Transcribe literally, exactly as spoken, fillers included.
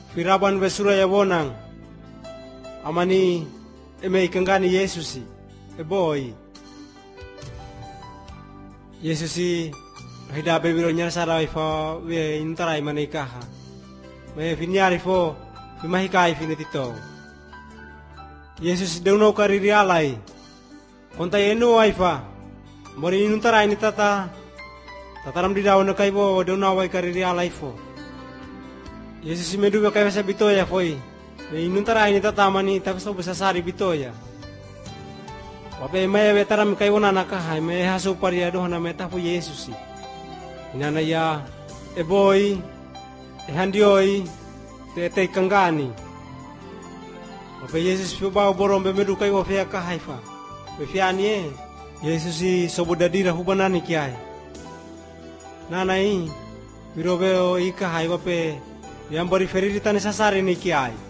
Firaban besura ya bonang. Amani eme ikangani Yesusi. Eboi. Yesusi hidabe biro nyar sarai fo we intarai manikaha. Me finiari fo bimahikai finitito. Yesus deuno kariri alai. Konta eno waifa. Mori intarai ni tata. Tataram di daun kai bo deuno wai kariri alai fo. Yesus medu kai masa bitoya foi. Me intarai ni tata mani tapi so besasari bitoya. Wape maya betaram kai wona nakaha me hasu paria dohna meta fu Yesusi. Inana ya eboi ehandioi te te kangani. Wape Yesus fu ba borom be medu kai wo fea ka haifa. Be fiani e Yesusi sobudadira hu banani kiai. Nana i birobe o ika hai wape yang beri feriri tani sasari ni kiai.